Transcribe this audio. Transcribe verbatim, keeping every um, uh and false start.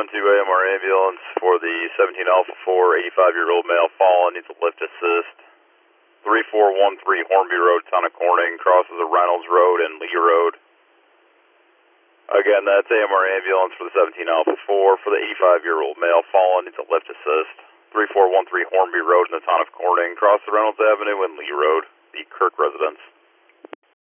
one two A M R ambulance for the seventeen Alpha four, eighty-five-year-old male fallen, needs a lift assist. three four one three Hornby Road, Town of Corning, crosses of Reynolds Road and Lee Road. Again, that's A M R ambulance for the seventeen Alpha four for the eighty-five-year-old male fallen, needs a lift assist. three four one three Hornby Road in the Town of Corning, crosses Reynolds Avenue and Lee Road, the Kirk residence.